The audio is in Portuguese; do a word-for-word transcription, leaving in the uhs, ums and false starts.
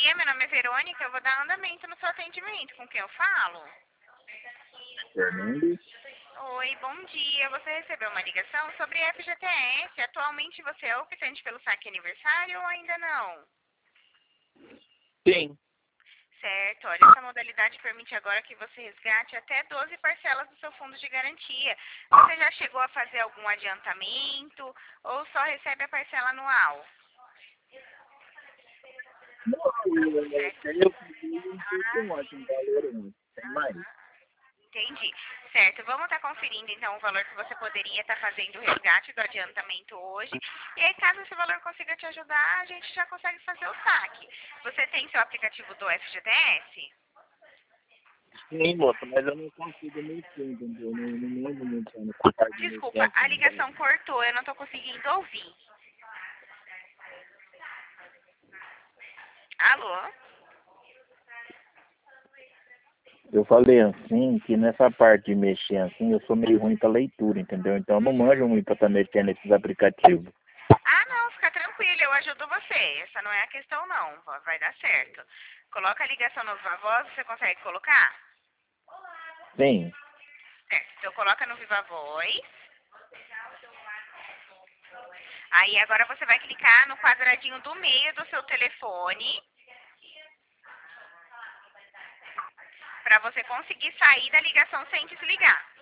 dia, meu nome é Verônica, eu vou dar andamento no seu atendimento. Com quem eu falo? Fernandes. Oi, bom dia. Você recebeu uma ligação sobre F G T S. Atualmente você é optante pelo saque aniversário ou ainda não? Sim. Certo, olha, essa modalidade permite agora que você resgate até doze parcelas do seu fundo de garantia. Você já chegou a fazer algum adiantamento ou só recebe a parcela anual? Não, eu Certo. eu pedi um pouco Ah, mais, um valor antes. Tem mais? entendi. Certo, vamos estar conferindo então o valor que você poderia estar fazendo o resgate do adiantamento hoje. E aí, caso esse valor consiga te ajudar, a gente já consegue fazer o saque. Você tem seu aplicativo do F G T S? Sim, moça, mas eu não consigo mexer, entendeu? Não, não mando muito nessa parte de mexer Desculpa, aqui a no banco. ligação cortou, eu não estou conseguindo ouvir. Alô? Eu falei assim, que nessa parte de mexer assim, eu sou meio ruim pra leitura, entendeu? Então eu não manjo muito pra estar mexendo nesses aplicativos. Ah, não, fica tranquilo, eu ajudo você. Essa não é a questão, não. Vai dar certo. Coloca a ligação no Viva Voz, você consegue colocar? Sim. Certo, então coloca no Viva Voz. Aí agora você vai clicar no quadradinho do meio do seu telefone para você conseguir sair da ligação sem desligar.